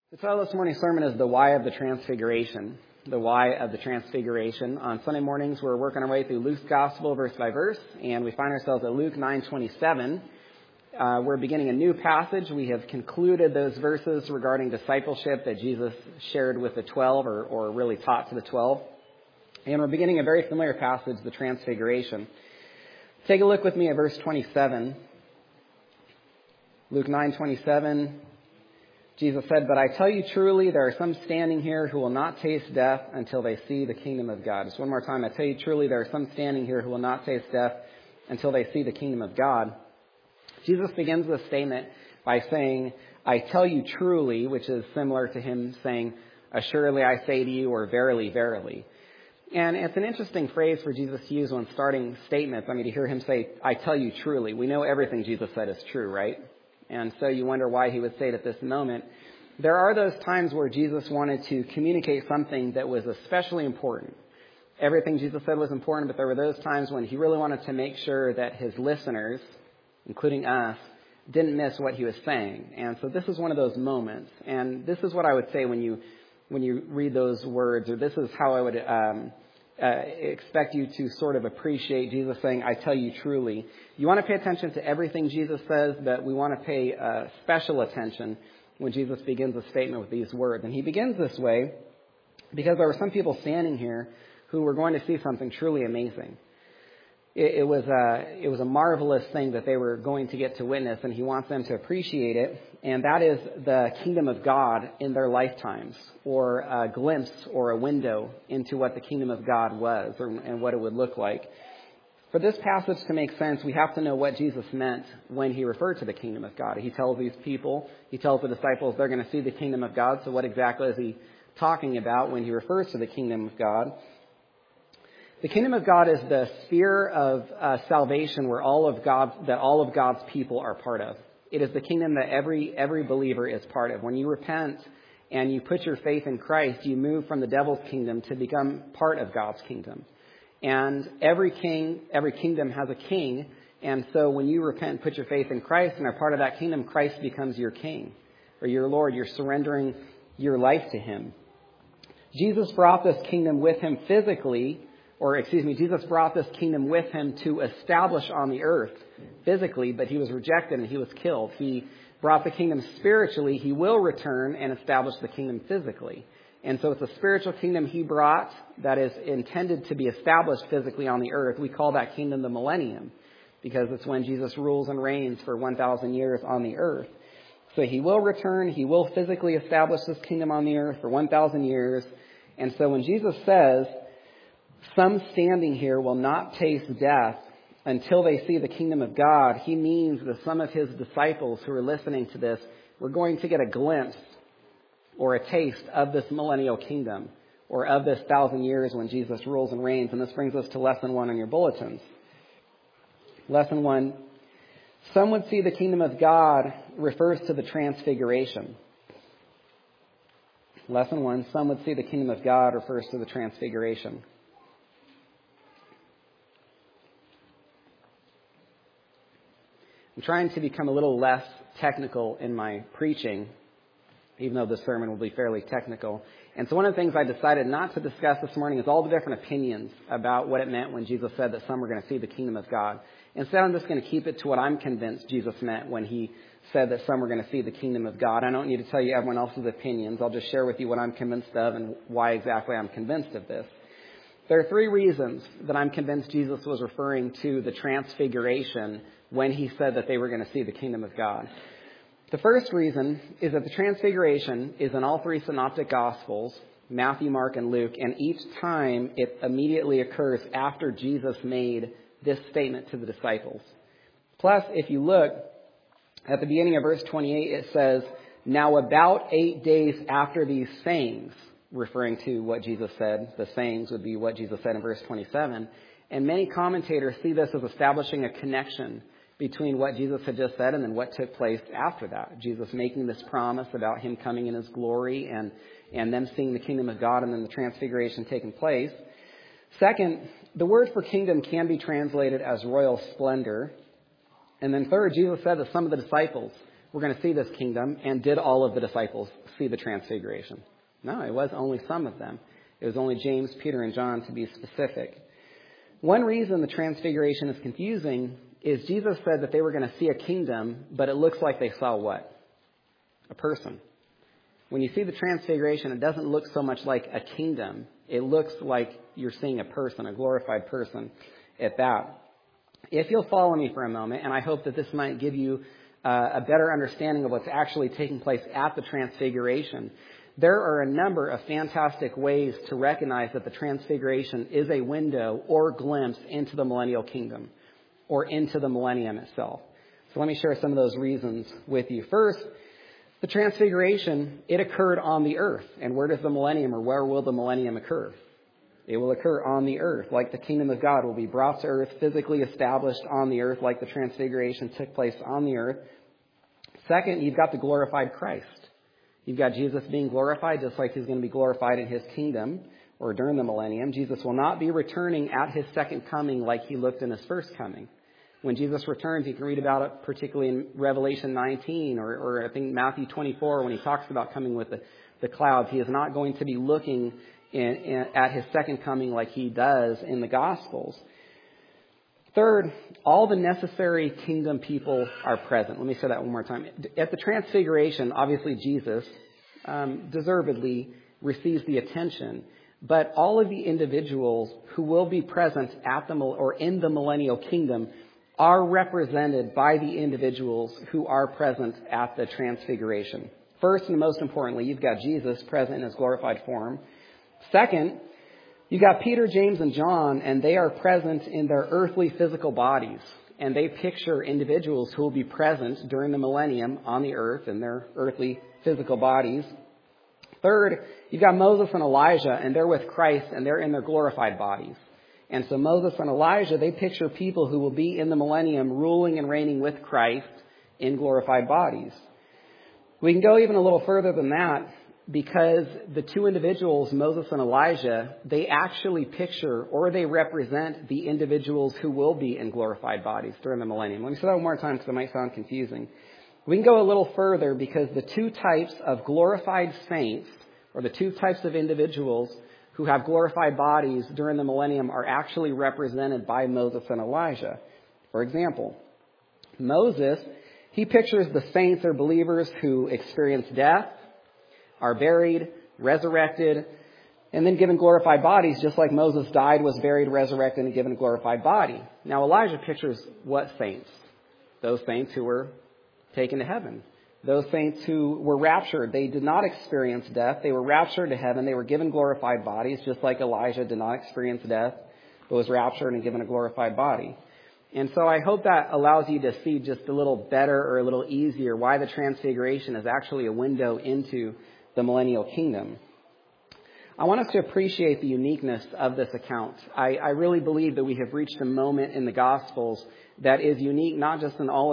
The title of this morning's sermon is The Why of the Transfiguration. The Why of the Transfiguration. On Sunday mornings, we're working our way through Luke's Gospel verse by verse, and we find ourselves at Luke 9:27. We're beginning a new passage. We have concluded those verses regarding discipleship that Jesus shared with the 12, or really taught to the 12. And we're beginning a very familiar passage, the Transfiguration. Take a look with me at verse 27. Luke 9:27. Jesus said, "But I tell you truly, there are some standing here who will not taste death until they see the kingdom of God." Just one more time. I tell you truly, there are some standing here who will not taste death until they see the kingdom of God. Jesus begins this statement by saying, "I tell you truly," which is similar to him saying, "Assuredly I say to you," or "Verily, verily." And it's an interesting phrase for Jesus to use when starting statements. To hear him say, "I tell you truly." We know everything Jesus said is true, right? And so you wonder why he would say it at this moment. There are those times where Jesus wanted to communicate something that was especially important. Everything Jesus said was important, but there were those times when he really wanted to make sure that his listeners, including us, didn't miss what he was saying. And so this is one of those moments. And this is what I would say when you read those words, or this is how I would expect you to sort of appreciate Jesus saying, "I tell you truly." You want to pay attention to everything Jesus says, but we want to pay special attention when Jesus begins a statement with these words. And he begins this way because there were some people standing here who were going to see something truly amazing. It was a marvelous thing that they were going to get to witness, and he wants them to appreciate it. And that is the kingdom of God in their lifetimes, or a glimpse or a window into what the kingdom of God was and what it would look like. For this passage to make sense, we have to know what Jesus meant when he referred to the kingdom of God. He tells these people, he tells the disciples they're going to see the kingdom of God. So what exactly is he talking about when he refers to the kingdom of God? The kingdom of God is the sphere of salvation where all of God's people are part of. It is the kingdom that every believer is part of. When you repent and you put your faith in Christ, you move from the devil's kingdom to become part of God's kingdom. And every kingdom has a king. And so when you repent and put your faith in Christ and are part of that kingdom, Christ becomes your king or your Lord. You're surrendering your life to him. Jesus brought this kingdom with him Jesus brought this kingdom with him to establish on the earth physically, but he was rejected and he was killed. He brought the kingdom spiritually. He will return and establish the kingdom physically. And so it's a spiritual kingdom he brought that is intended to be established physically on the earth. We call that kingdom the millennium because it's when Jesus rules and reigns for 1,000 years on the earth. So he will return. He will physically establish this kingdom on the earth for 1,000 years. And so when Jesus says, "Some standing here will not taste death until they see the kingdom of God," he means that some of his disciples who are listening to this were going to get a glimpse or a taste of this millennial kingdom, or of this 1,000 years when Jesus rules and reigns. And this brings us to lesson 1 on your bulletins. Lesson 1, some would see the kingdom of God refers to the transfiguration. Lesson 1, some would see the kingdom of God refers to the transfiguration. I'm trying to become a little less technical in my preaching, even though this sermon will be fairly technical. And so one of the things I decided not to discuss this morning is all the different opinions about what it meant when Jesus said that some were going to see the kingdom of God. Instead, I'm just going to keep it to what I'm convinced Jesus meant when he said that some were going to see the kingdom of God. I don't need to tell you everyone else's opinions. I'll just share with you what I'm convinced of and why exactly I'm convinced of this. There are 3 reasons that I'm convinced Jesus was referring to the transfiguration when he said that they were going to see the kingdom of God. The first reason is that the transfiguration is in all 3 synoptic gospels, Matthew, Mark, and Luke, and each time it immediately occurs after Jesus made this statement to the disciples. Plus, if you look at the beginning of verse 28, it says, "Now about 8 days after these sayings," referring to what Jesus said. The sayings would be what Jesus said in verse 27. And many commentators see this as establishing a connection between what Jesus had just said and then what took place after that. Jesus making this promise about him coming in his glory and them seeing the kingdom of God and then the transfiguration taking place. Second, the word for kingdom can be translated as royal splendor. And then third, Jesus said that some of the disciples we're going to see this kingdom, and did all of the disciples see the transfiguration? No, it was only some of them. It was only James, Peter, and John, to be specific. One reason the transfiguration is confusing is Jesus said that they were going to see a kingdom, but it looks like they saw what? A person. When you see the transfiguration, it doesn't look so much like a kingdom. It looks like you're seeing a person, a glorified person at that. If you'll follow me for a moment, and I hope that this might give you a better understanding of what's actually taking place at the transfiguration, there are a number of fantastic ways to recognize that the transfiguration is a window or glimpse into the millennial kingdom or into the millennium itself. So let me share some of those reasons with you. First, the transfiguration, it occurred on the earth. And where does the millennium, or where will the millennium occur? It will occur on the earth, like the kingdom of God will be brought to earth, physically established on the earth, like the transfiguration took place on the earth. Second, you've got the glorified Christ. You've got Jesus being glorified, just like he's going to be glorified in his kingdom or during the millennium. Jesus will not be returning at his second coming like he looked in his first coming. When Jesus returns, you can read about it particularly in Revelation 19 or I think Matthew 24 when he talks about coming with the clouds. He is not going to be looking at his second coming like he does in the Gospels. Third, all the necessary kingdom people are present. Let me say that one more time. At the transfiguration, obviously Jesus deservedly receives the attention, but all of the individuals who will be present at or in the millennial kingdom are represented by the individuals who are present at the transfiguration. First and most importantly, you've got Jesus present in his glorified form. Second, you've got Peter, James, and John, and they are present in their earthly physical bodies. And they picture individuals who will be present during the millennium on the earth in their earthly physical bodies. Third, you've got Moses and Elijah, and they're with Christ, and they're in their glorified bodies. And so Moses and Elijah, they picture people who will be in the millennium ruling and reigning with Christ in glorified bodies. We can go even a little further than that because the two individuals, Moses and Elijah, they actually picture or they represent the individuals who will be in glorified bodies during the millennium. Let me say that one more time because it might sound confusing. We can go a little further because the two types of glorified saints or the two types of individuals who have glorified bodies during the millennium are actually represented by Moses and Elijah. For example, Moses, he pictures the saints or believers who experience death, are buried, resurrected, and then given glorified bodies, just like Moses died, was buried, resurrected, and given a glorified body. Now, Elijah pictures what saints? Those saints who were taken to heaven. Those saints who were raptured. They did not experience death. They were raptured to heaven. They were given glorified bodies, just like Elijah did not experience death, but was raptured and given a glorified body. And so I hope that allows you to see just a little better or a little easier why the transfiguration is actually a window into the millennial kingdom. I want us to appreciate the uniqueness of this account. I really believe that we have reached a moment in the Gospels that is unique, not just in all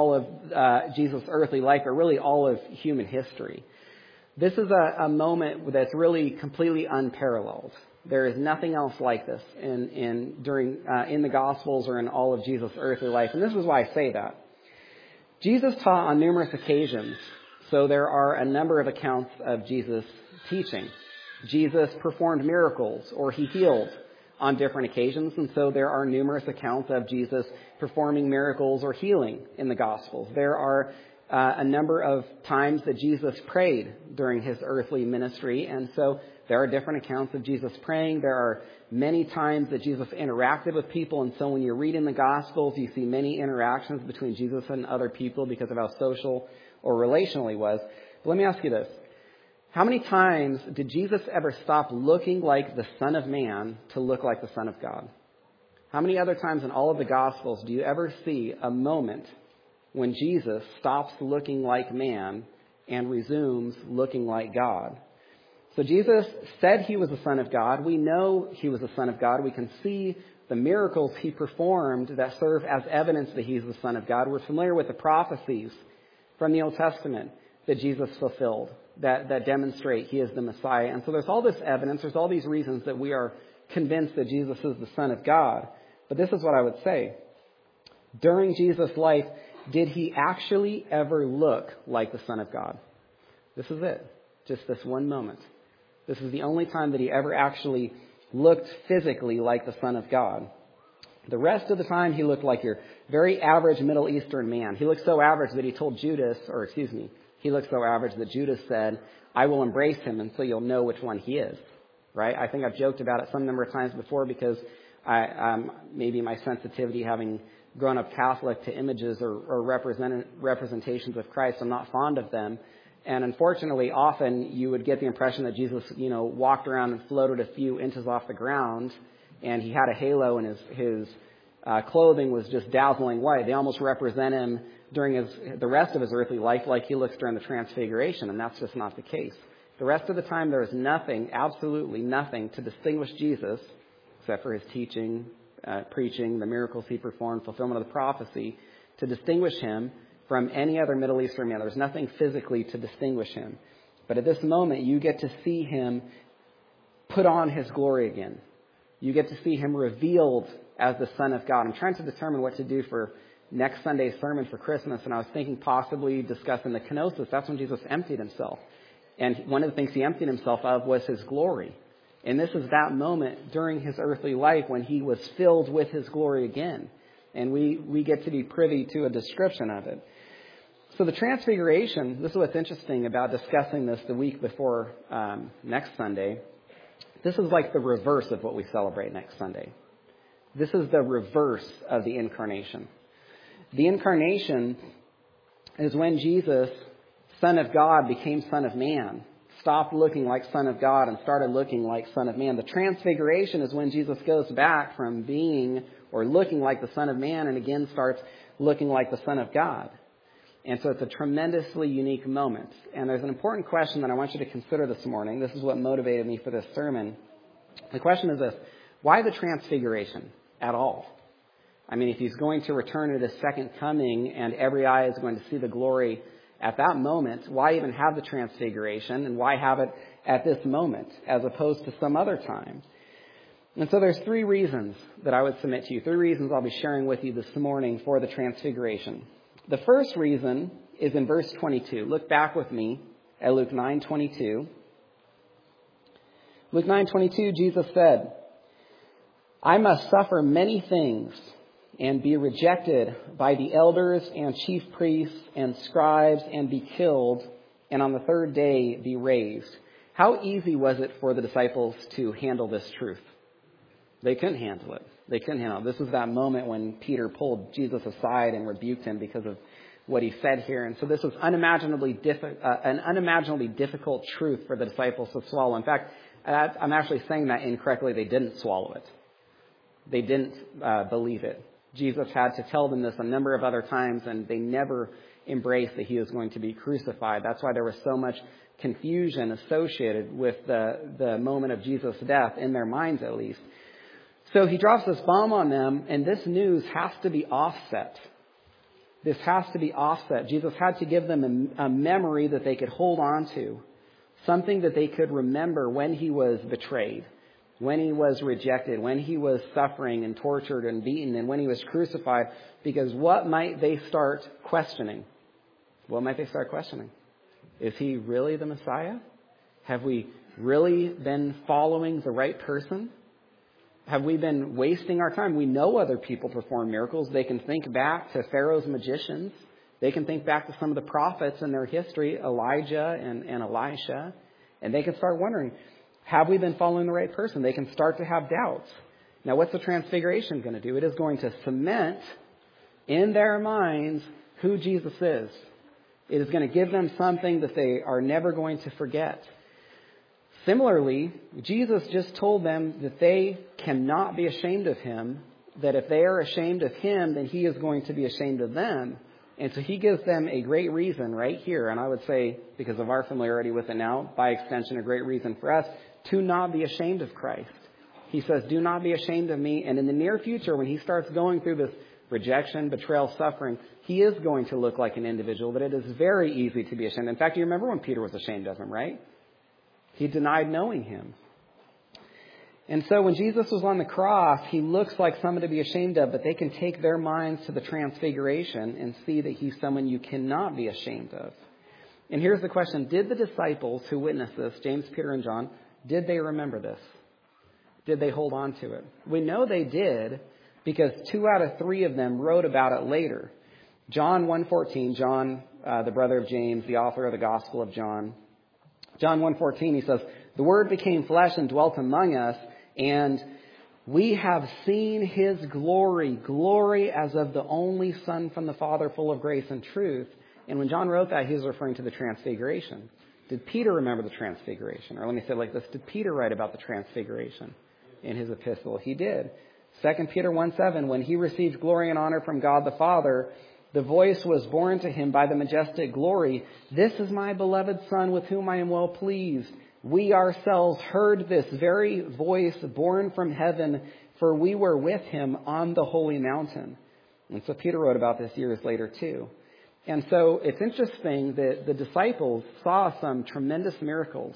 of Jesus' earthly life, but really all of human history. This is a moment that's really completely unparalleled. There is nothing else like this in the Gospels or in all of Jesus' earthly life. And this is why I say that. Jesus taught on numerous occasions, so there are a number of accounts of Jesus teaching. Jesus performed miracles or he healed on different occasions, and so there are numerous accounts of Jesus performing miracles or healing in the Gospels. There are a number of times that Jesus prayed during his earthly ministry, and so there are different accounts of Jesus praying. There are many times that Jesus interacted with people, and so when you read in the Gospels, you see many interactions between Jesus and other people because of how social or relational he was. But let me ask you this. How many times did Jesus ever stop looking like the Son of Man to look like the Son of God? How many other times in all of the Gospels do you ever see a moment when Jesus stops looking like man and resumes looking like God? So Jesus said he was the Son of God. We know he was the Son of God. We can see the miracles he performed that serve as evidence that he's the Son of God. We're familiar with the prophecies from the Old Testament that Jesus fulfilled that demonstrate he is the Messiah. And so there's all this evidence, there's all these reasons that we are convinced that Jesus is the Son of God. But this is what I would say. During Jesus' life, did he actually ever look like the Son of God? This is it. Just this one moment. This is the only time that he ever actually looked physically like the Son of God. The rest of the time, he looked like your very average Middle Eastern man. He looked so average that he told Judas, he looked so average that Judas said, I will embrace him until you'll know which one he is. Right? I think I've joked about it some number of times before because maybe my sensitivity, having grown up Catholic to images or representations of Christ, I'm not fond of them. And unfortunately, often you would get the impression that Jesus, walked around and floated a few inches off the ground, and he had a halo, and his clothing was just dazzling white. They almost represent him during the rest of his earthly life like he looks during the Transfiguration, and that's just not the case. The rest of the time, there is nothing, absolutely nothing, to distinguish Jesus, except for his teaching, preaching, the miracles he performed, fulfillment of the prophecy, to distinguish him from any other Middle Eastern man. There's nothing physically to distinguish him. But at this moment, you get to see him put on his glory again. You get to see him revealed as the Son of God. I'm trying to determine what to do for next Sunday's sermon for Christmas, and I was thinking possibly discussing the kenosis. That's when Jesus emptied himself. And one of the things he emptied himself of was his glory. And this is that moment during his earthly life when he was filled with his glory again. And we get to be privy to a description of it. So the Transfiguration, this is what's interesting about discussing this the week before next Sunday. This is like the reverse of what we celebrate next Sunday. This is the reverse of the Incarnation. The Incarnation is when Jesus, Son of God, became Son of Man, stopped looking like Son of God and started looking like Son of Man. The Transfiguration is when Jesus goes back from being or looking like the Son of Man and again starts looking like the Son of God. And so it's a tremendously unique moment. And there's an important question that I want you to consider this morning. This is what motivated me for this sermon. The question is this: why the Transfiguration at all? I mean, if he's going to return at his second coming and every eye is going to see the glory at that moment, why even have the Transfiguration, and why have it at this moment as opposed to some other time? And so there's three reasons that I would submit to you, three reasons I'll be sharing with you this morning for the Transfiguration. The first reason is in verse 22. Look back with me at Luke 9:22. Luke 9:22, Jesus said, I must suffer many things and be rejected by the elders and chief priests and scribes and be killed, and on the third day be raised. How easy was it for the disciples to handle this truth? They couldn't handle it. They couldn't handle it. This was that moment when Peter pulled Jesus aside and rebuked him because of what he said here. And so this was an unimaginably difficult truth for the disciples to swallow. In fact, I'm actually saying that incorrectly. They didn't swallow it. They didn't believe it. Jesus had to tell them this a number of other times, and they never embraced that he was going to be crucified. That's why there was so much confusion associated with the moment of Jesus' death, in their minds at least. So he drops this bomb on them, and this news has to be offset. This has to be offset. Jesus had to give them a memory that they could hold on to, something that they could remember when he was betrayed, when he was rejected, when he was suffering and tortured and beaten, and when he was crucified. Because what might they start questioning? What might they start questioning? Is he really the Messiah? Have we really been following the right person? Have we been wasting our time? We know other people perform miracles. They can think back to Pharaoh's magicians. They can think back to some of the prophets in their history, Elijah and Elisha. And they can start wondering, have we been following the right person? They can start to have doubts. Now, what's the Transfiguration going to do? It is going to cement in their minds who Jesus is. It is going to give them something that they are never going to forget. Similarly, Jesus just told them that they cannot be ashamed of him, that if they are ashamed of him, then he is going to be ashamed of them. And so he gives them a great reason right here, and I would say, because of our familiarity with it now, by extension, a great reason for us to not be ashamed of Christ. He says, do not be ashamed of me. And in the near future, when he starts going through this rejection, betrayal, suffering, he is going to look like an individual that it is very easy to be ashamed. In fact, you remember when Peter was ashamed of him, right? He denied knowing him. And so when Jesus was on the cross, he looks like someone to be ashamed of, but they can take their minds to the transfiguration and see that he's someone you cannot be ashamed of. And here's the question. Did the disciples who witnessed this, James, Peter, and John, did they remember this? Did they hold on to it? We know they did because 2 out of 3 of them wrote about it later. John 1:14, John, the brother of James, the author of the Gospel of John. John 1:14, he says, "The Word became flesh and dwelt among us, and we have seen his glory, glory as of the only Son from the Father, full of grace and truth." And when John wrote that, he was referring to the Transfiguration. Did Peter remember the Transfiguration? Or let me say it like this. Did Peter write about the Transfiguration in his epistle? He did. 2 Peter 1:7, when he received glory and honor from God the Father, the voice was borne to him by the majestic glory, "This is my beloved Son with whom I am well pleased." We ourselves heard this very voice borne from heaven, for we were with him on the holy mountain. And so Peter wrote about this years later too. And so it's interesting that the disciples saw some tremendous miracles.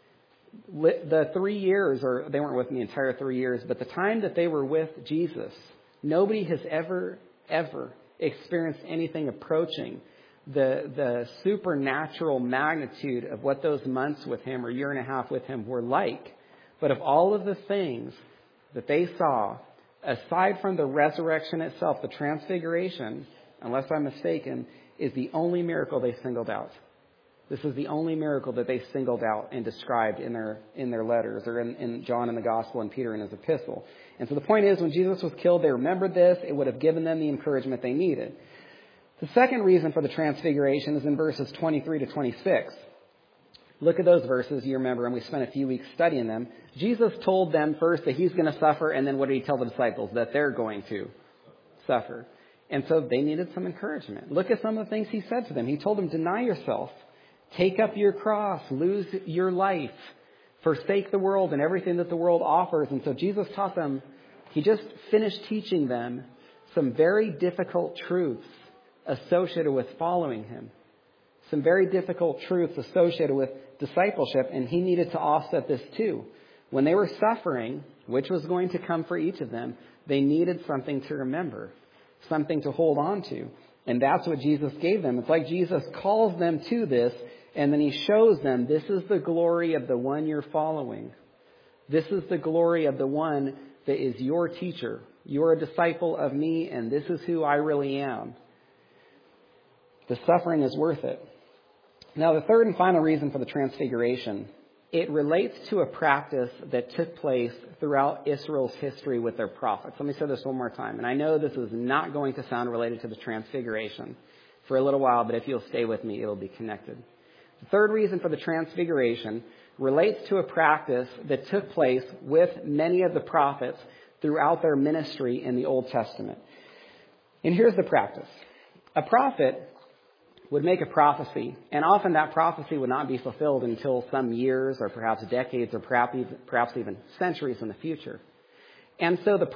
The 3 years, or they weren't with me the entire 3 years, but the time that they were with Jesus, nobody has ever experienced anything approaching the supernatural magnitude of what those months with him or year and a half with him were like. But of all of the things that they saw, aside from the resurrection itself, the transfiguration, unless I'm mistaken, is the only miracle they singled out. This is the only miracle that they singled out and described in their letters, or in John in the Gospel and Peter in his epistle. And so the point is, when Jesus was killed, they remembered this. It would have given them the encouragement they needed. The second reason for the transfiguration is in verses 23 to 26. Look at those verses. You remember, and we spent a few weeks studying them. Jesus told them first that he's going to suffer, and then what did he tell the disciples? That they're going to suffer. And so they needed some encouragement. Look at some of the things he said to them. He told them, deny yourself, take up your cross, lose your life, forsake the world and everything that the world offers. And so Jesus taught them, he just finished teaching them some very difficult truths associated with following him. Some very difficult truths associated with discipleship, and he needed to offset this too. When they were suffering, which was going to come for each of them, they needed something to remember, something to hold on to. And that's what Jesus gave them. It's like Jesus calls them to this, and then he shows them, this is the glory of the one you're following. This is the glory of the one that is your teacher. You're a disciple of me, and this is who I really am. The suffering is worth it. Now, the third and final reason for the transfiguration, it relates to a practice that took place throughout Israel's history with their prophets. Let me say this one more time. And I know this is not going to sound related to the transfiguration for a little while, but if you'll stay with me, it'll be connected. The third reason for the transfiguration relates to a practice that took place with many of the prophets throughout their ministry in the Old Testament. And here's the practice. A prophet would make a prophecy, and often that prophecy would not be fulfilled until some years or perhaps decades or perhaps even centuries in the future. And so the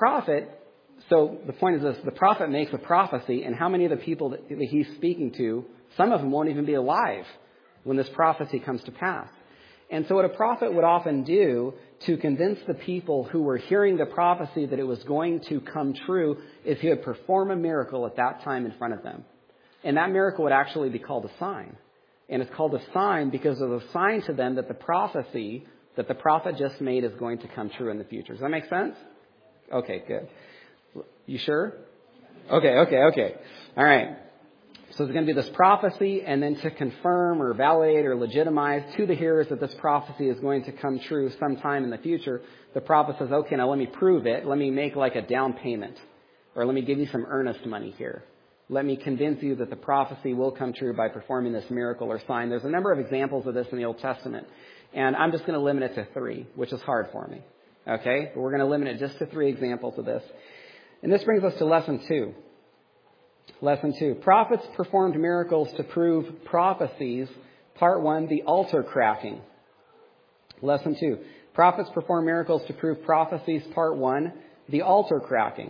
point is this, the prophet makes a prophecy, and how many of the people that he's speaking to, some of them won't even be alive when this prophecy comes to pass. And so what a prophet would often do to convince the people who were hearing the prophecy that it was going to come true is he would perform a miracle at that time in front of them. And that miracle would actually be called a sign. And it's called a sign because it was a sign to them that the prophecy that the prophet just made is going to come true in the future. Does that make sense? Okay, good. You sure? Okay. All right. So there's going to be this prophecy, and then to confirm or validate or legitimize to the hearers that this prophecy is going to come true sometime in the future, the prophet says, okay, now let me prove it. Let me make like a down payment, or let me give you some earnest money here. Let me convince you that the prophecy will come true by performing this miracle or sign. There's a number of examples of this in the Old Testament, and I'm just going to limit it to 3, which is hard for me. Okay? But we're going to limit it just to 3 examples of this. And this brings us to lesson 2. Lesson 2. Prophets performed miracles to prove prophecies. Part 1, the altar cracking. Lesson 2. Prophets perform miracles to prove prophecies. Part 1, the altar cracking.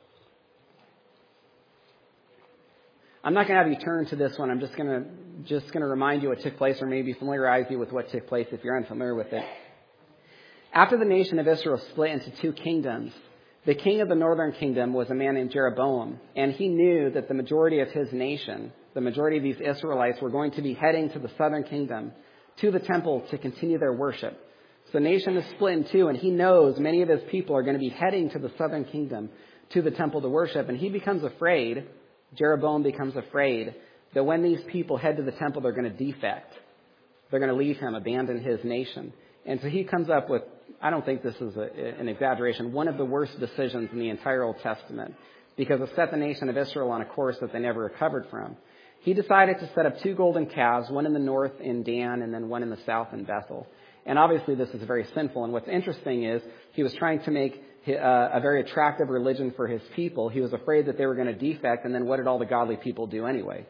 I'm not going to have you turn to this one. I'm just going to remind you what took place, or maybe familiarize you with what took place if you're unfamiliar with it. After the nation of Israel split into two kingdoms, the king of the northern kingdom was a man named Jeroboam, and he knew that the majority of his nation, the majority of these Israelites, were going to be heading to the southern kingdom, to the temple to continue their worship. So the nation is split in two, and he knows many of his people are going to be heading to the southern kingdom, to the temple to worship, and he becomes afraid, Jeroboam becomes afraid, that when these people head to the temple, they're going to defect. They're going to leave him, abandon his nation. And so he comes up with, I don't think this is an exaggeration, one of the worst decisions in the entire Old Testament, because it set the nation of Israel on a course that they never recovered from. He decided to set up two golden calves, one in the north in Dan and then one in the south in Bethel. And obviously this is very sinful. And what's interesting is he was trying to make a very attractive religion for his people. He was afraid that they were going to defect. And then what did all the godly people do anyway?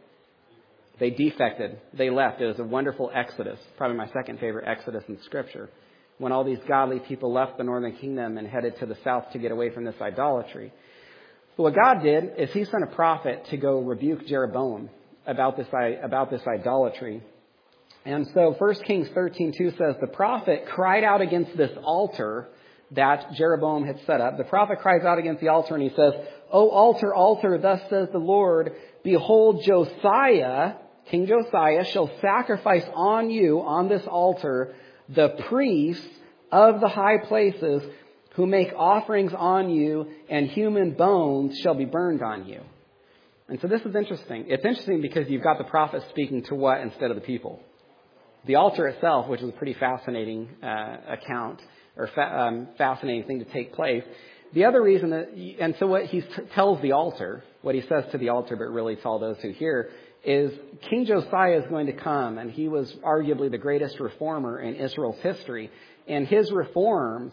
They defected. They left. It was a wonderful exodus, probably my second favorite exodus in Scripture, when all these godly people left the northern kingdom and headed to the south to get away from this idolatry. But what God did is he sent a prophet to go rebuke Jeroboam about this idolatry. And so 1 Kings 13:2 says, the prophet cried out against this altar that Jeroboam had set up. The prophet cries out against the altar and he says, "O altar, altar, thus says the Lord, behold, Josiah, King Josiah, shall sacrifice on you, on this altar, the priests of the high places who make offerings on you, and human bones shall be burned on you." And so this is interesting. It's interesting because you've got the prophet speaking to what instead of the people? The altar itself, which is a pretty fascinating account, or fascinating thing to take place. The other reason and so what he tells the altar, what he says to the altar, but really to all those who hear, is King Josiah is going to come, and he was arguably the greatest reformer in Israel's history. And his reforms,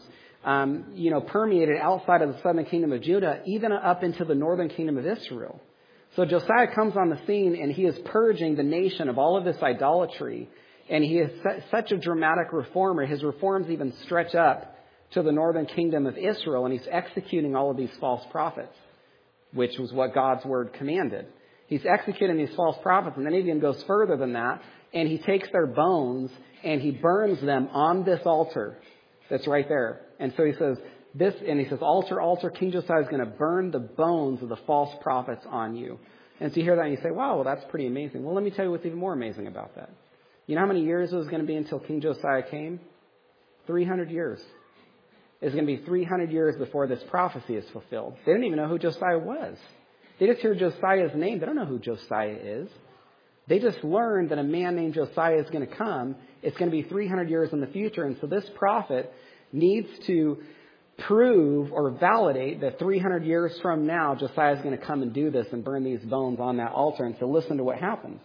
permeated outside of the southern kingdom of Judah, even up into the northern kingdom of Israel. So Josiah comes on the scene, and he is purging the nation of all of this idolatry. And he is such a dramatic reformer. His reforms even stretch up to the northern kingdom of Israel, and he's executing all of these false prophets, which was what God's word commanded. He's executing these false prophets, and then he even goes further than that, and he takes their bones and he burns them on this altar that's right there. And so he says, altar, altar, King Josiah is going to burn the bones of the false prophets on you. And so you hear that and you say, wow, well, that's pretty amazing. Well, let me tell you what's even more amazing about that. You know how many years it was going to be until King Josiah came? 300 years. It's going to be 300 years before this prophecy is fulfilled. They didn't even know who Josiah was. They just hear Josiah's name. They don't know who Josiah is. They just learned that a man named Josiah is going to come. It's going to be 300 years in the future. And so this prophet needs to prove or validate that 300 years from now, Josiah is going to come and do this and burn these bones on that altar. And so listen to what happens.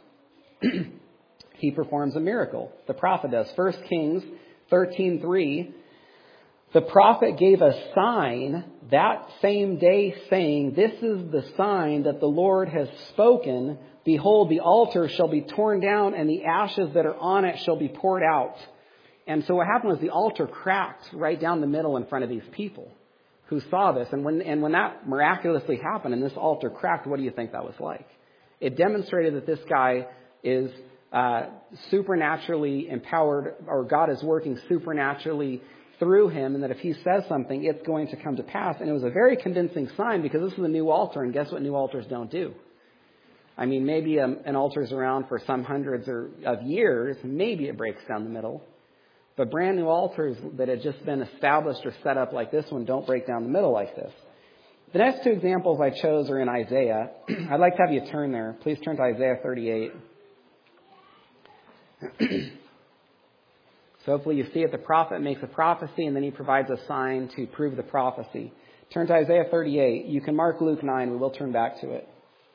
He performs a miracle. The prophet does. 1 Kings 13:3. The prophet gave a sign that same day, saying, "This is the sign that the Lord has spoken. Behold, the altar shall be torn down, and the ashes that are on it shall be poured out." And so what happened was the altar cracked right down the middle in front of these people who saw this. And when that miraculously happened and this altar cracked, what do you think that was like? It demonstrated that this guy is supernaturally empowered, or God is working supernaturally through him, and that if he says something, it's going to come to pass. And it was a very convincing sign, because this is a new altar, and guess what new altars don't do? I mean, maybe an altar's around for some hundreds of years, maybe it breaks down the middle. But brand new altars that had just been established or set up like this one don't break down the middle like this. The next two examples I chose are in Isaiah. I'd like to have you turn there. Please turn to Isaiah 38. So hopefully you see it. The prophet makes a prophecy, and then he provides a sign to prove the prophecy. Turn to Isaiah 38. You can mark Luke 9. We will turn back to it.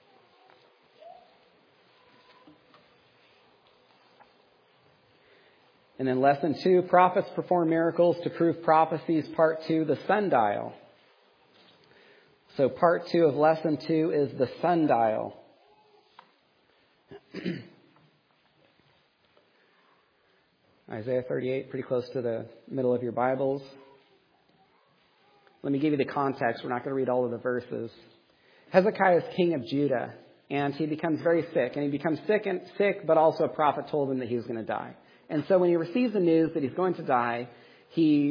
And then lesson 2, prophets perform miracles to prove prophecies. Part 2, the sundial. So part 2 of lesson 2 is the sundial. Isaiah 38, pretty close to the middle of your Bibles. Let me give you the context. We're not going to read all of the verses. Hezekiah is king of Judah, and he becomes very sick. And he becomes sick, but also a prophet told him that he was going to die. And so when he receives the news that he's going to die, he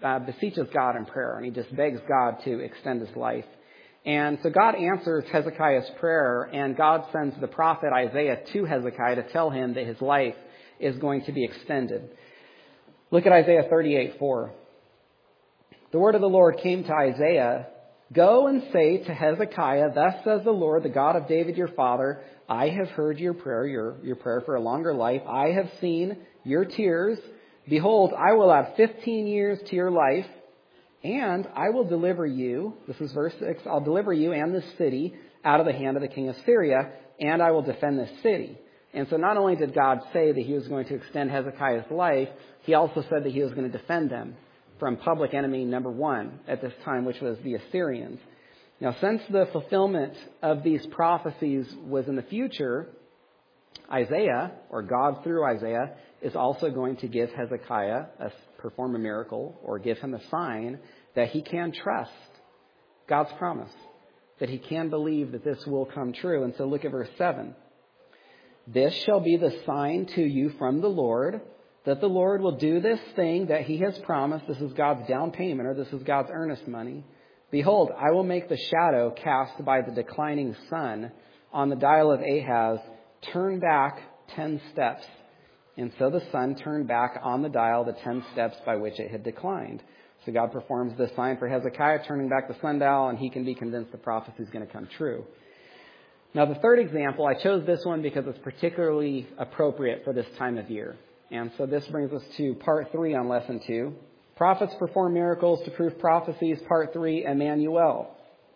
beseeches God in prayer, and he just begs God to extend his life. And so God answers Hezekiah's prayer, and God sends the prophet Isaiah to Hezekiah to tell him that his life is going to be extended. Look at Isaiah 38:4. The word of the Lord came to Isaiah, "Go and say to Hezekiah, thus says the Lord, the God of David your father, I have heard your prayer, your prayer for a longer life. I have seen your tears. Behold, I will add 15 years to your life, and I will deliver you," this is verse 6, "I'll deliver you and this city out of the hand of the king of Syria, and I will defend this city." And so not only did God say that he was going to extend Hezekiah's life, he also said that he was going to defend them from public enemy number one at this time, which was the Assyrians. Now, since the fulfillment of these prophecies was in the future, Isaiah, or God through Isaiah, is also going to give Hezekiah, perform a miracle, or give him a sign that he can trust God's promise, that he can believe that this will come true. And so look at verse 7. "This shall be the sign to you from the Lord, that the Lord will do this thing that he has promised." This is God's down payment, or this is God's earnest money. "Behold, I will make the shadow cast by the declining sun on the dial of Ahaz turn back 10 steps. And so the sun turned back on the dial the 10 steps by which it had declined." So God performs this sign for Hezekiah, turning back the sundial, and he can be convinced the prophecy is going to come true. Now, the third example, I chose this one because it's particularly appropriate for this time of year. And so this brings us to part 3 on lesson 2. Prophets perform miracles to prove prophecies. Part 3, Emmanuel.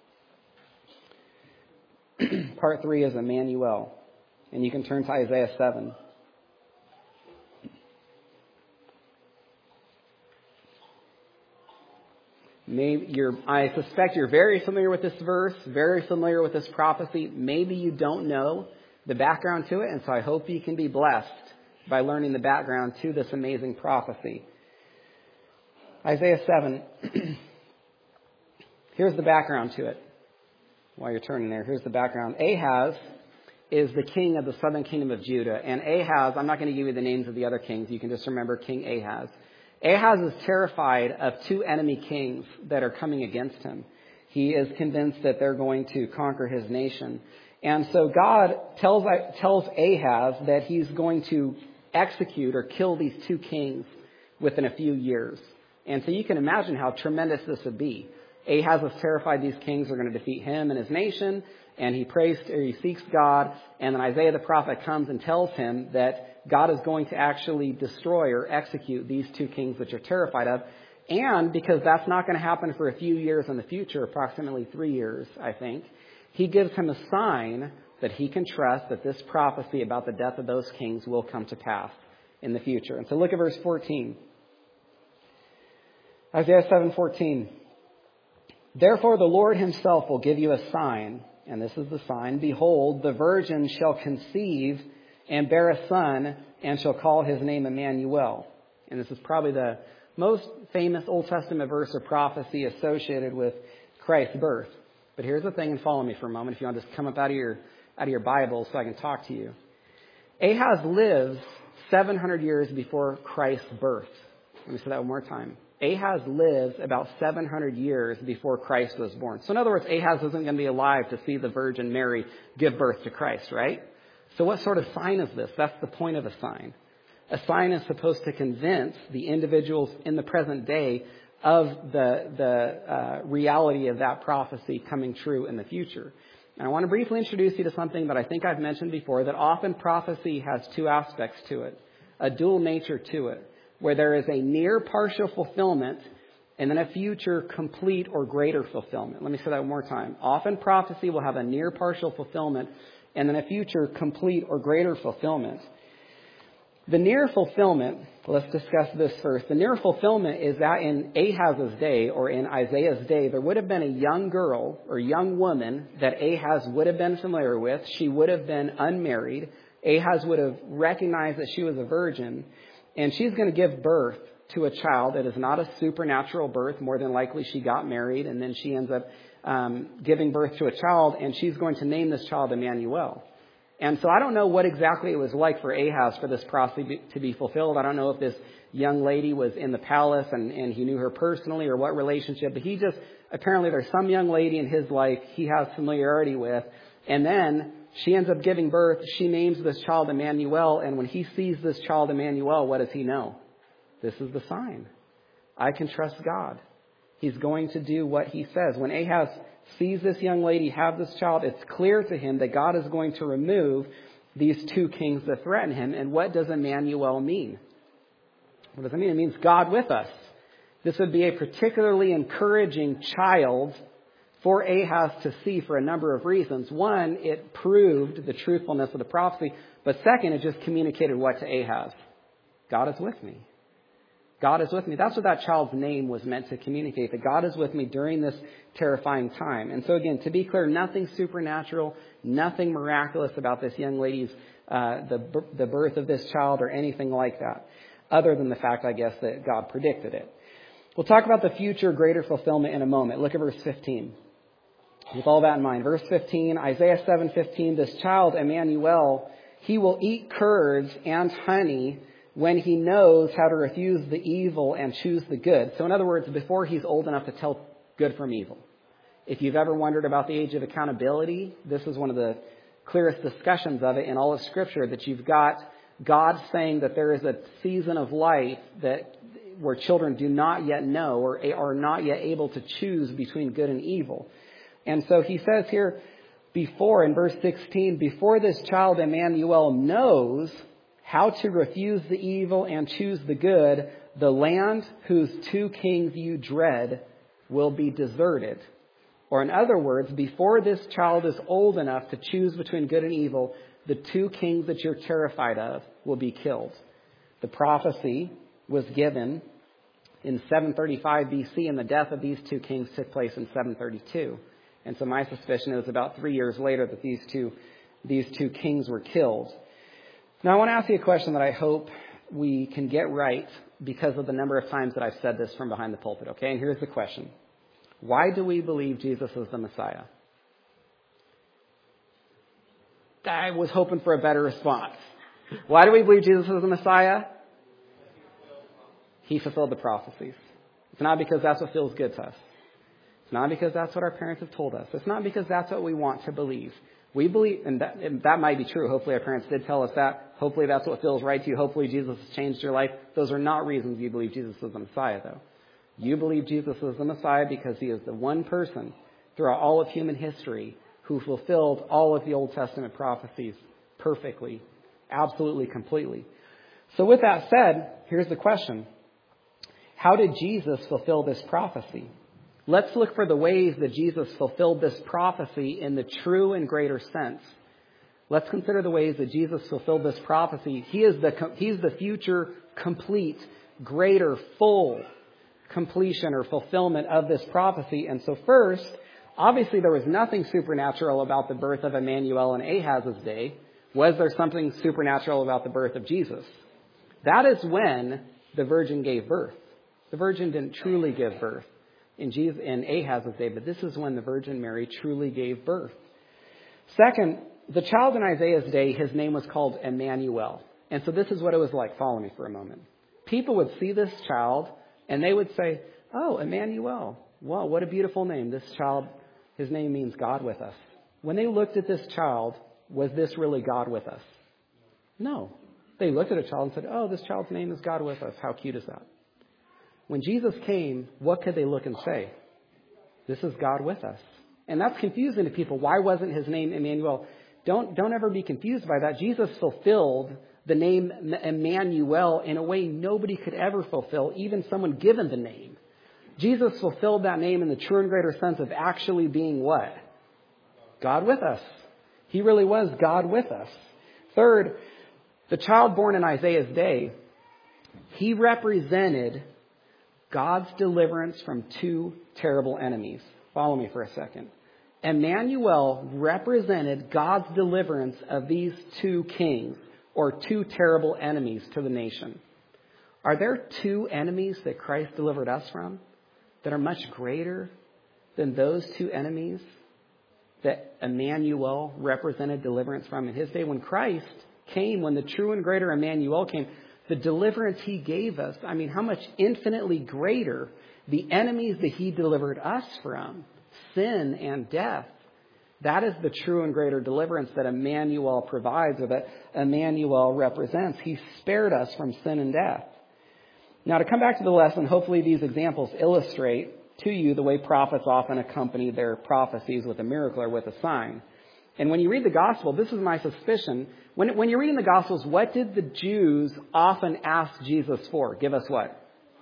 Part 3 is Emmanuel. And you can turn to Isaiah 7. I suspect you're very familiar with this verse, very familiar with this prophecy. Maybe you don't know the background to it, and so I hope you can be blessed by learning the background to this amazing prophecy. Isaiah 7. Here's the background to it. While you're turning there, here's the background. Ahaz is the king of the southern kingdom of Judah. And Ahaz, I'm not going to give you the names of the other kings. You can just remember King Ahaz. Ahaz is terrified of 2 enemy kings that are coming against him. He is convinced that they're going to conquer his nation. And so God tells Ahaz that he's going to execute or kill these 2 kings within a few years. And so you can imagine how tremendous this would be. Ahaz is terrified these kings are going to defeat him and his nation, and he seeks God, and then Isaiah the prophet comes and tells him that God is going to actually destroy or execute these 2 kings that you're terrified of. And because that's not going to happen for a few years in the future, approximately 3 years, I think, he gives him a sign that he can trust that this prophecy about the death of those kings will come to pass in the future. And so look at verse 14. Isaiah 7:14. "Therefore the Lord himself will give you a sign," and this is the sign, "Behold, the virgin shall conceive and bear a son, and shall call his name Emmanuel." And this is probably the most famous Old Testament verse or prophecy associated with Christ's birth. But here's the thing, and follow me for a moment if you want to just come up out of your Bible so I can talk to you. Ahaz lives 700 years before Christ's birth. Let me say that one more time. Ahaz lives about 700 years before Christ was born. So in other words, Ahaz isn't going to be alive to see the Virgin Mary give birth to Christ, right? So what sort of sign is this? That's the point of a sign. A sign is supposed to convince the individuals in the present day of the reality of that prophecy coming true in the future. And I want to briefly introduce you to something that I think I've mentioned before, that often prophecy has 2 aspects to it, a dual nature to it, where there is a near partial fulfillment and then a future complete or greater fulfillment. Let me say that one more time. Often prophecy will have a near partial fulfillment and then a future complete or greater fulfillment. The near fulfillment, let's discuss this first. The near fulfillment is that in Ahaz's day, or in Isaiah's day, there would have been a young girl or young woman that Ahaz would have been familiar with. She would have been unmarried. Ahaz would have recognized that she was a virgin. And she's going to give birth to a child that is not a supernatural birth. More than likely she got married and then she ends up giving birth to a child, and she's going to name this child Emmanuel. And so I don't know what exactly it was like for Ahaz for this prophecy to be fulfilled. I don't know if this young lady was in the palace and he knew her personally or what relationship, but apparently there's some young lady in his life he has familiarity with. And then she ends up giving birth. She names this child Emmanuel. And when he sees this child Emmanuel, what does he know? This is the sign. I can trust God. He's going to do what he says. When Ahaz sees this young lady have this child, it's clear to him that God is going to remove these two kings that threaten him. And what does Emmanuel mean? What does it mean? It means God with us. This would be a particularly encouraging child for Ahaz to see for a number of reasons. One, it proved the truthfulness of the prophecy. But second, it just communicated what to Ahaz? God is with me. God is with me. That's what that child's name was meant to communicate, that God is with me during this terrifying time. And so again, to be clear, nothing supernatural, nothing miraculous about this young lady's, the birth of this child or anything like that, other than the fact, I guess, that God predicted it. We'll talk about the future greater fulfillment in a moment. Look at verse 15. With all that in mind, verse 15, Isaiah 7:15, this child, Emmanuel, he will eat curds and honey when he knows how to refuse the evil and choose the good. So in other words, before he's old enough to tell good from evil. If you've ever wondered about the age of accountability, this is one of the clearest discussions of it in all of Scripture, that you've got God saying that there is a season of life where children do not yet know or are not yet able to choose between good and evil. And so he says here, in verse 16, before this child Emmanuel knows how to refuse the evil and choose the good, the land whose two kings you dread will be deserted. Or in other words, before this child is old enough to choose between good and evil, the two kings that you're terrified of will be killed. The prophecy was given in 735 BC, and the death of these two kings took place in 732. And so my suspicion is about 3 years later that these two kings were killed. Now, I want to ask you a question that I hope we can get right because of the number of times that I've said this from behind the pulpit, okay? And here's the question. Why do we believe Jesus is the Messiah? I was hoping for a better response. Why do we believe Jesus is the Messiah? He fulfilled the prophecies. It's not because that's what feels good to us. It's not because that's what our parents have told us. It's not because that's what we want to believe. We believe, and that might be true. Hopefully our parents did tell us that. Hopefully that's what feels right to you. Hopefully Jesus has changed your life. Those are not reasons you believe Jesus is the Messiah, though. You believe Jesus is the Messiah because he is the one person throughout all of human history who fulfilled all of the Old Testament prophecies perfectly, absolutely, completely. So with that said, here's the question. How did Jesus fulfill this prophecy? Let's look for the ways that Jesus fulfilled this prophecy in the true and greater sense. Let's consider the ways that Jesus fulfilled this prophecy. He's the future, complete, greater, full completion or fulfillment of this prophecy. And so first, obviously there was nothing supernatural about the birth of Emmanuel in Ahaz's day. Was there something supernatural about the birth of Jesus? That is when the virgin gave birth. The virgin didn't truly give birth in Ahaz's day, but this is when the Virgin Mary truly gave birth. Second, the child in Isaiah's day, his name was called Emmanuel. And so this is what it was like. Follow me for a moment. People would see this child and they would say, oh, Emmanuel. Wow, what a beautiful name. This child, his name means God with us. When they looked at this child, was this really God with us? No. They looked at a child and said, oh, this child's name is God with us. How cute is that? When Jesus came, what could they look and say? This is God with us. And that's confusing to people. Why wasn't his name Emmanuel? Don't ever be confused by that. Jesus fulfilled the name Emmanuel in a way nobody could ever fulfill, even someone given the name. Jesus fulfilled that name in the true and greater sense of actually being what? God with us. He really was God with us. Third, the child born in Isaiah's day, he represented God's deliverance from two terrible enemies. Follow me for a second. Emmanuel represented God's deliverance of these two kings, or two terrible enemies to the nation. Are there two enemies that Christ delivered us from that are much greater than those two enemies that Emmanuel represented deliverance from in his day? When Christ came, when the true and greater Emmanuel came, the deliverance he gave us, I mean, how much infinitely greater the enemies that he delivered us from, sin and death. That is the true and greater deliverance that Emmanuel provides, or that Emmanuel represents. He spared us from sin and death. Now, to come back to the lesson, hopefully these examples illustrate to you the way prophets often accompany their prophecies with a miracle or with a sign. And when you read the gospel, this is my suspicion. When you're reading the gospels, what did the Jews often ask Jesus for? Give us what?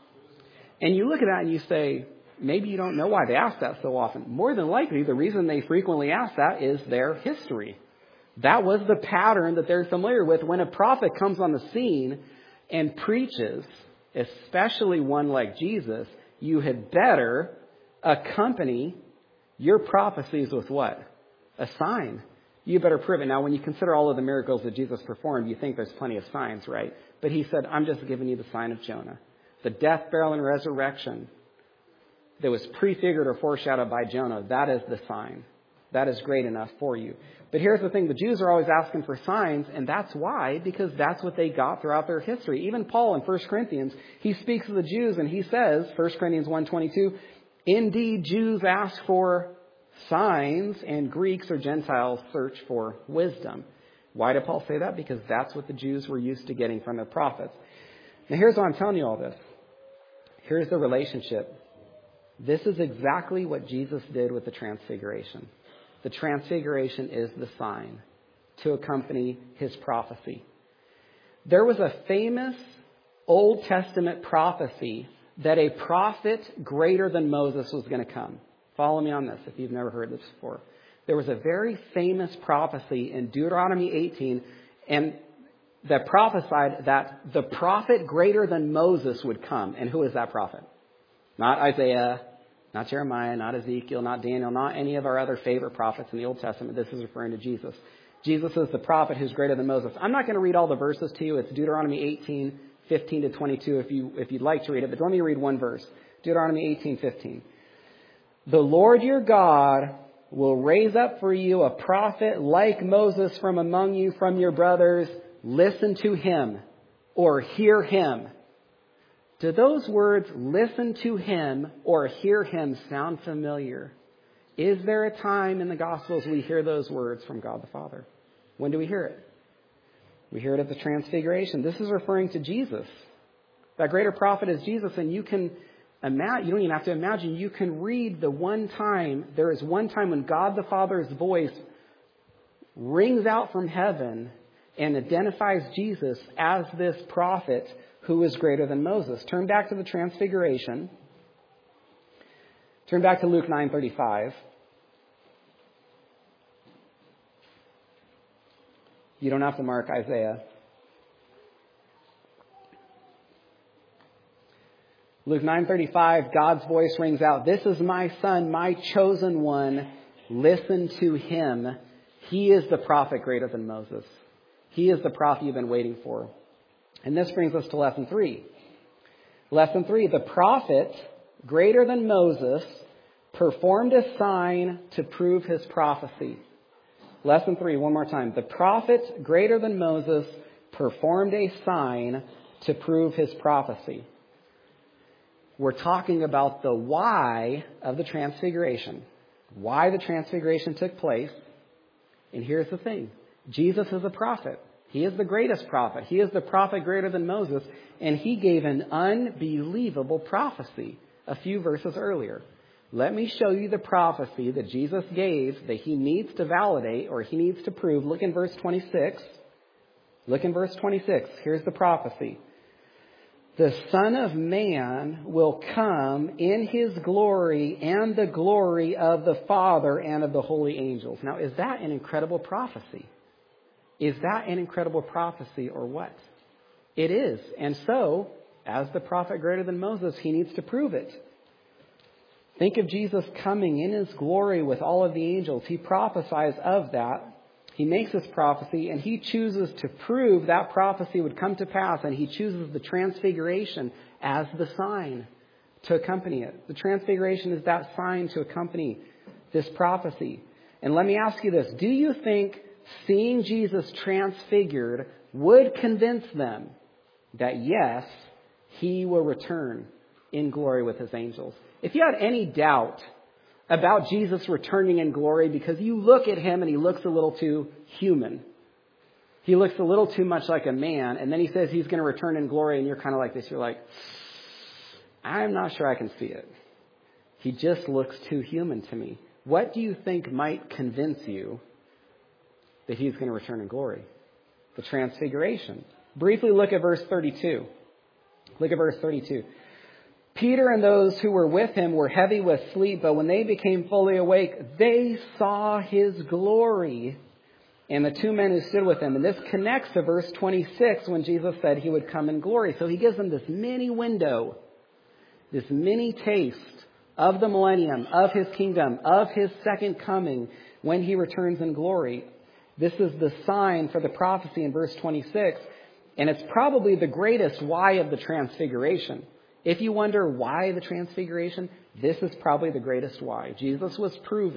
And you look at that and you say, maybe you don't know why they ask that so often. More than likely, the reason they frequently ask that is their history. That was the pattern that they're familiar with. When a prophet comes on the scene and preaches, especially one like Jesus, you had better accompany your prophecies with what? A sign. You better prove it. Now, when you consider all of the miracles that Jesus performed, you think there's plenty of signs, right? But he said, I'm just giving you the sign of Jonah. The death, burial, and resurrection that was prefigured or foreshadowed by Jonah, that is the sign. That is great enough for you. But here's the thing. The Jews are always asking for signs, and that's why, because that's what they got throughout their history. Even Paul in 1 Corinthians, he speaks to the Jews, and he says, 1 Corinthians 1:22, indeed, Jews ask for signs, and Greeks or Gentiles search for wisdom. Why did Paul say that? Because that's what the Jews were used to getting from their prophets. Now, here's why I'm telling you all this. Here's the relationship. This is exactly what Jesus did with the Transfiguration. The Transfiguration is the sign to accompany his prophecy. There was a famous Old Testament prophecy that a prophet greater than Moses was going to come. Follow me on this if you've never heard this before. There was a very famous prophecy in Deuteronomy 18, and that prophesied that the prophet greater than Moses would come. And who is that prophet? Not Isaiah, not Jeremiah, not Ezekiel, not Daniel, not any of our other favorite prophets in the Old Testament. This is referring to Jesus. Jesus is the prophet who's greater than Moses. I'm not going to read all the verses to you. It's Deuteronomy 18, 15 to 22 if you'd like to read it. But let me read one verse. Deuteronomy 18, 15. The Lord your God will raise up for you a prophet like Moses from among you, from your brothers. Listen to him or hear him. Do those words, listen to him or hear him, sound familiar? Is there a time in the Gospels we hear those words from God the Father? When do we hear it? We hear it at the Transfiguration. This is referring to Jesus. That greater prophet is Jesus, and you can imagine, you don't even have to imagine, you can read the one time, there is one time when God the Father's voice rings out from heaven and identifies Jesus as this prophet who is greater than Moses. Turn back to the Transfiguration. Turn back to Luke 9:35. You don't have to mark Isaiah. Luke 9:35, God's voice rings out, "This is my son, my chosen one. Listen to him. He is the prophet greater than Moses." He is the prophet you've been waiting for. And this brings us to lesson 3. Lesson 3, the prophet greater than Moses performed a sign to prove his prophecy. Lesson 3, one more time. The prophet greater than Moses performed a sign to prove his prophecy. We're talking about the why of the Transfiguration. Why the Transfiguration took place. And here's the thing. Jesus is a prophet. He is the greatest prophet. He is the prophet greater than Moses. And he gave an unbelievable prophecy a few verses earlier. Let me show you the prophecy that Jesus gave that he needs to validate or he needs to prove. Look in verse 26. Look in verse 26. Here's the prophecy. The Son of Man will come in his glory and the glory of the Father and of the holy angels. Now, is that an incredible prophecy? Is that an incredible prophecy or what? It is. And so, as the prophet greater than Moses, he needs to prove it. Think of Jesus coming in his glory with all of the angels. He prophesies of that. He makes this prophecy and he chooses to prove that prophecy would come to pass, and he chooses the Transfiguration as the sign to accompany it. The Transfiguration is that sign to accompany this prophecy. And let me ask you this. Do you think seeing Jesus transfigured would convince them that, yes, he will return in glory with his angels? If you had any doubt about Jesus returning in glory because you look at him and he looks a little too human, he looks a little too much like a man, and then he says he's going to return in glory, and you're kind of like this. You're like, I'm not sure I can see it. He just looks too human to me. What do you think might convince you that he's going to return in glory? The transfiguration. Briefly look at verse 32. Look at verse 32. Peter and those who were with him were heavy with sleep, but when they became fully awake, they saw his glory and the two men who stood with him. And this connects to verse 26 when Jesus said he would come in glory. So he gives them this mini window, this mini taste of the millennium, of his kingdom, of his second coming when he returns in glory. This is the sign for the prophecy in verse 26. And it's probably the greatest why of the transfiguration. If you wonder why the transfiguration, this is probably the greatest why. Jesus was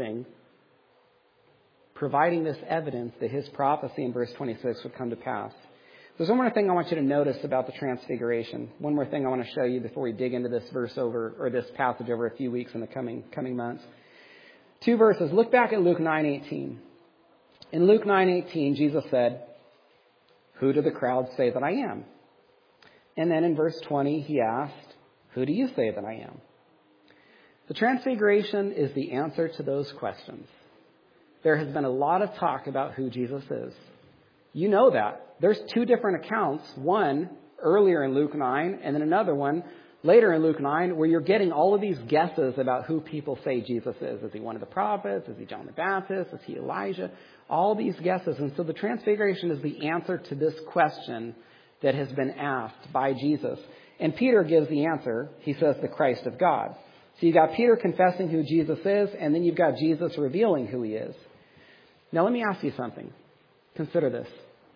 providing this evidence that his prophecy in verse 26 would come to pass. There's one more thing I want you to notice about the transfiguration. One more thing I want to show you before we dig into this this passage over a few weeks in the coming months. 2 verses. Look back at Luke 9:18. In Luke 9:18, Jesus said, "Who do the crowds say that I am?" And then in verse 20, he asked, "Who do you say that I am?" The transfiguration is the answer to those questions. There has been a lot of talk about who Jesus is. You know that. There's 2 different accounts, one earlier in Luke 9, and then another one later in Luke 9, where you're getting all of these guesses about who people say Jesus is. Is he one of the prophets? Is he John the Baptist? Is he Elijah? All these guesses. And so the transfiguration is the answer to this question that has been asked by Jesus. And Peter gives the answer. He says, the Christ of God. So you've got Peter confessing who Jesus is, and then you've got Jesus revealing who he is. Now let me ask you something. Consider this.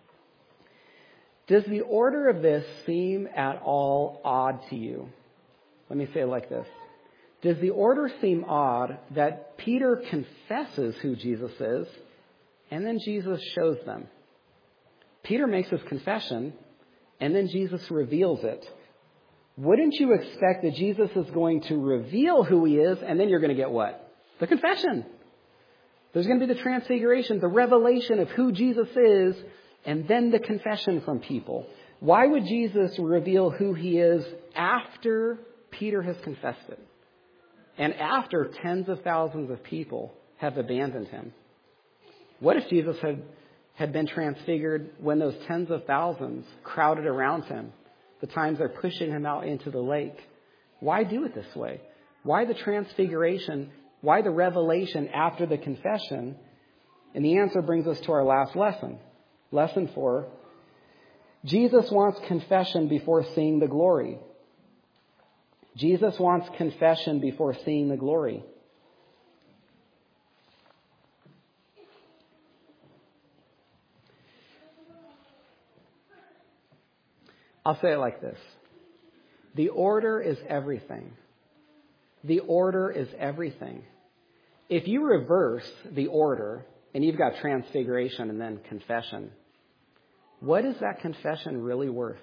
Does the order of this seem at all odd to you? Let me say it like this. Does the order seem odd that Peter confesses who Jesus is, and then Jesus shows them? Peter makes his confession, and then Jesus reveals it. Wouldn't you expect that Jesus is going to reveal who he is, and then you're going to get what? The confession. There's going to be the transfiguration, the revelation of who Jesus is, and then the confession from people. Why would Jesus reveal who he is after Peter has confessed it? And after tens of thousands of people have abandoned him? What if Jesus had been transfigured when those tens of thousands crowded around him? The times they're pushing him out into the lake. Why do it this way? Why the transfiguration? Why the revelation after the confession? And the answer brings us to our last lesson. Lesson 4. Jesus wants confession before seeing the glory. Jesus wants confession before seeing the glory. I'll say it like this. The order is everything. The order is everything. If you reverse the order and you've got transfiguration and then confession, what is that confession really worth?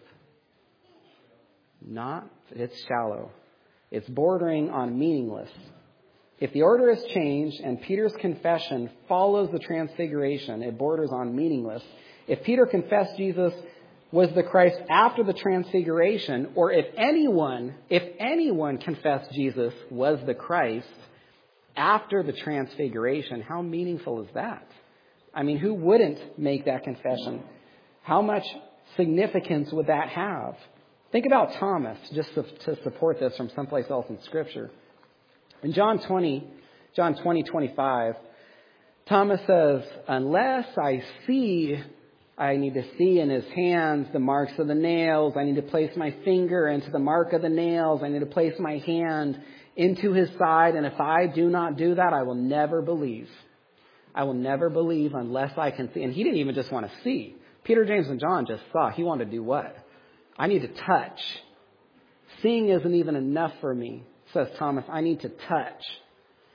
It's shallow. It's bordering on meaningless. If the order is changed and Peter's confession follows the transfiguration, it borders on meaningless. If Peter confessed Jesus was the Christ after the transfiguration, or if anyone confessed Jesus was the Christ after the transfiguration, how meaningful is that? I mean, who wouldn't make that confession? How much significance would that have? Think about Thomas, just to support this from someplace else in Scripture. In John 20:25, Thomas says, unless I need to see in his hands the marks of the nails. I need to place my finger into the mark of the nails. I need to place my hand into his side. And if I do not do that, I will never believe. I will never believe unless I can see. And he didn't even just want to see. Peter, James, and John just saw. He wanted to do what? I need to touch. Seeing isn't even enough for me, says Thomas. I need to touch.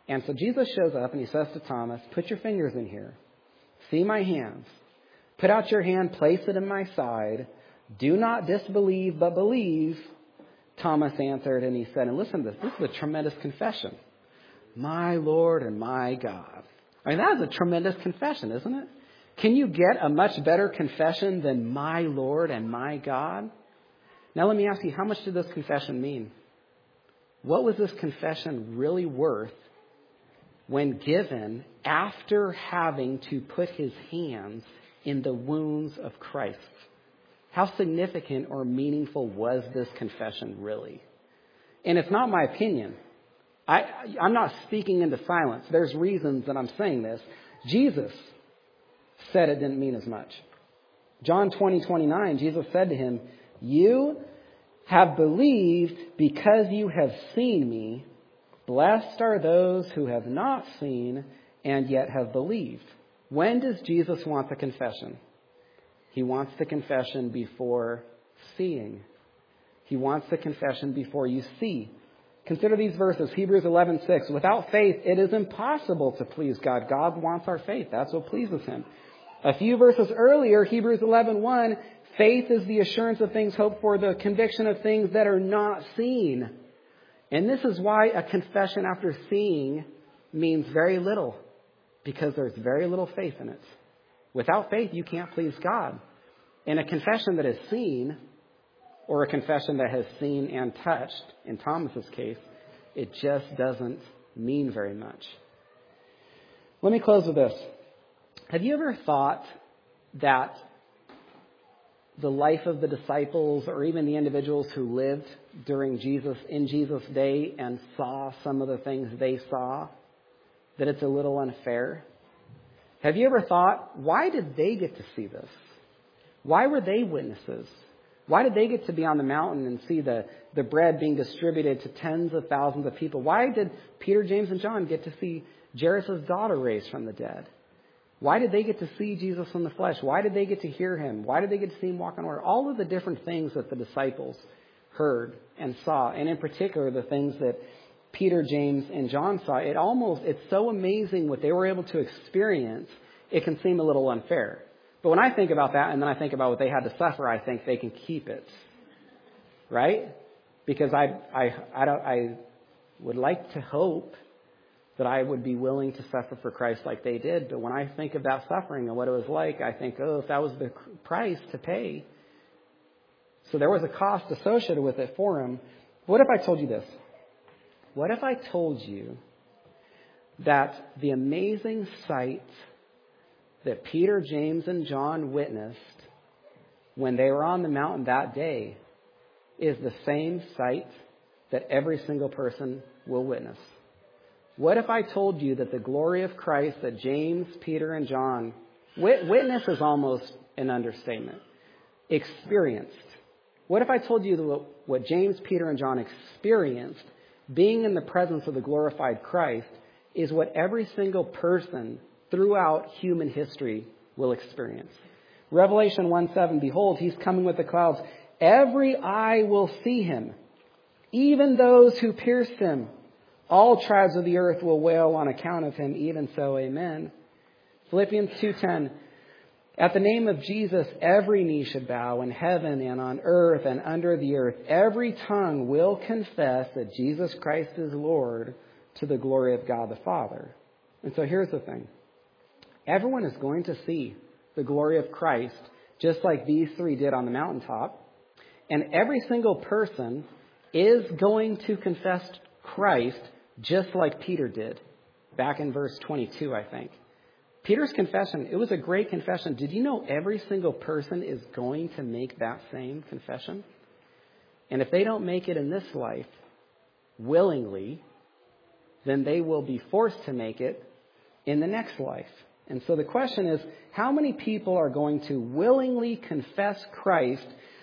And so Jesus shows up and he says to Thomas, put your fingers in here. See my hands. Put out your hand, place it in my side. Do not disbelieve, but believe. Thomas answered and he said, and listen to this. This is a tremendous confession. My Lord and my God. I mean, that is a tremendous confession, isn't it? Can you get a much better confession than my Lord and my God? Now let me ask you, how much did this confession mean? What was this confession really worth when given after having to put his hands in the wounds of Christ? How significant or meaningful was this confession really? And it's not my opinion. I'm not speaking into silence. There's reasons that I'm saying this. Jesus said it didn't mean as much. John 20:29, Jesus said to him, you have believed because you have seen me. Blessed are those who have not seen and yet have believed. When does Jesus want the confession? He wants the confession before seeing. He wants the confession before you see. Consider these verses. Hebrews 11:6. Without faith, it is impossible to please God. God wants our faith. That's what pleases him. A few verses earlier, Hebrews 11:1, faith is the assurance of things hoped for, the conviction of things that are not seen. And this is why a confession after seeing means very little, because there's very little faith in it. Without faith, you can't please God. And a confession that is seen, or a confession that has seen and touched, in Thomas's case, it just doesn't mean very much. Let me close with this. Have you ever thought that the life of the disciples, or even the individuals who lived in Jesus' day and saw some of the things they saw, that it's a little unfair? Have you ever thought, why did they get to see this? Why were they witnesses? Why did they get to be on the mountain and see the bread being distributed to tens of thousands of people? Why did Peter, James, and John get to see Jairus' daughter raised from the dead? Why did they get to see Jesus in the flesh? Why did they get to hear him? Why did they get to see him walk on water? All of the different things that the disciples heard and saw, and in particular the things that Peter, James, and John saw, it's so amazing what they were able to experience, it can seem a little unfair. But when I think about that, and then I think about what they had to suffer, I think they can keep it. Right? Because I would like to hope that I would be willing to suffer for Christ like they did. But when I think of that suffering and what it was like, I think, if that was the price to pay. So there was a cost associated with it for him. What if I told you this? What if I told you that the amazing sight that Peter, James, and John witnessed when they were on the mountain that day is the same sight that every single person will witness? What if I told you that the glory of Christ that James, Peter, and John, witness is almost an understatement, experienced? What if I told you that what James, Peter, and John experienced being in the presence of the glorified Christ is what every single person throughout human history will experience? Revelation 1:7, behold, he's coming with the clouds. Every eye will see him, even those who pierced him. All tribes of the earth will wail on account of him. Even so, amen. Philippians 2:10, at the name of Jesus, every knee should bow in heaven and on earth and under the earth. Every tongue will confess that Jesus Christ is Lord, to the glory of God the Father. And so here's the thing. Everyone is going to see the glory of Christ just like these three did on the mountaintop. And every single person is going to confess Christ just like Peter did back in verse 22, I think. Peter's confession, it was a great confession. Did you know every single person is going to make that same confession? And if they don't make it in this life willingly, then they will be forced to make it in the next life. And so the question is, how many people are going to willingly confess Christ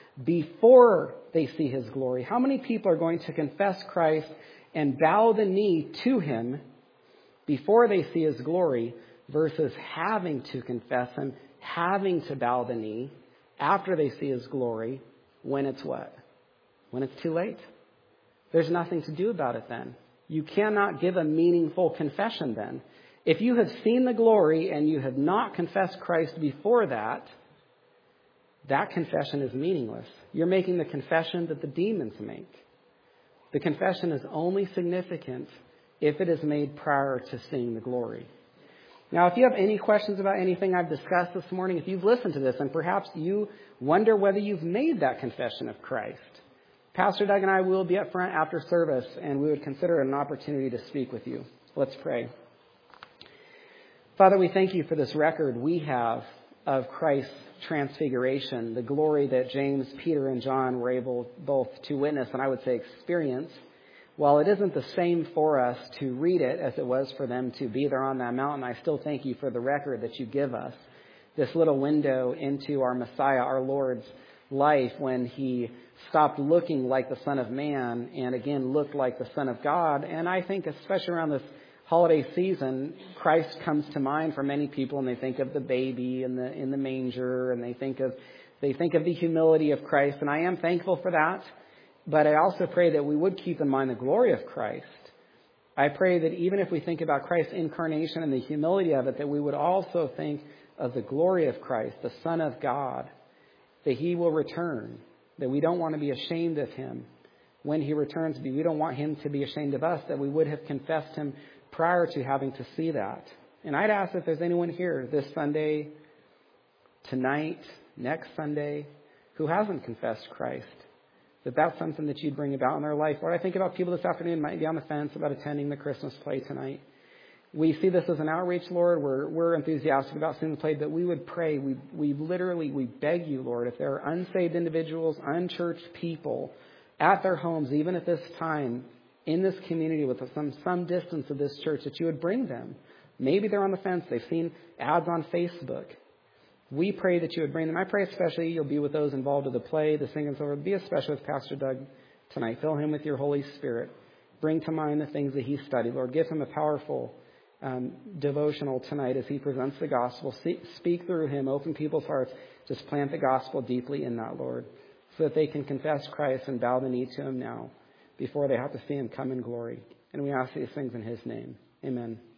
before they see his glory? How many people are going to confess Christ and bow the knee to him before they see his glory versus having to confess him, having to bow the knee after they see his glory when it's what? When it's too late. There's nothing to do about it then. You cannot give a meaningful confession then. If you have seen the glory and you have not confessed Christ before that, that confession is meaningless. You're making the confession that the demons make. The confession is only significant if it is made prior to seeing the glory. Now, if you have any questions about anything I've discussed this morning, if you've listened to this and perhaps you wonder whether you've made that confession of Christ, Pastor Doug and I will be up front after service, and we would consider it an opportunity to speak with you. Let's pray. Father, we thank you for this record we have of Christ's transfiguration, the glory that James, Peter, and John were able both to witness and I would say experience. While it isn't the same for us to read it as it was for them to be there on that mountain, I still thank you for the record that you give us, this little window into our Messiah, our Lord's life, when he stopped looking like the Son of Man and again looked like the Son of God. And I think especially around this holiday season, Christ comes to mind for many people, and they think of the baby in the manger, and they think of the humility of Christ, and I am thankful for that. But I also pray that we would keep in mind the glory of Christ. I pray that even if we think about Christ's incarnation and the humility of it, that we would also think of the glory of Christ, the Son of God, that he will return, that we don't want to be ashamed of him when he returns. We don't want him to be ashamed of us, that we would have confessed him prior to having to see that. And I'd ask if there's anyone here this Sunday, tonight, next Sunday, who hasn't confessed Christ, that that's something that you'd bring about in their life. Or I think about people this afternoon might be on the fence about attending the Christmas play tonight. We see this as an outreach, Lord. We're enthusiastic about seeing the play, but we would pray. We beg you, Lord, if there are unsaved individuals, unchurched people at their homes, even at this time, in this community with some distance of this church, that you would bring them. Maybe they're on the fence. They've seen ads on Facebook. We pray that you would bring them. I pray especially you'll be with those involved with the play, the singing, and so forth. Be especially with Pastor Doug tonight. Fill him with your Holy Spirit. Bring to mind the things that he studied. Lord, give him a powerful devotional tonight as he presents the gospel. Speak through him. Open people's hearts. Just plant the gospel deeply in that, Lord, so that they can confess Christ and bow the knee to him now before they have to see him come in glory. And we ask these things in his name. Amen.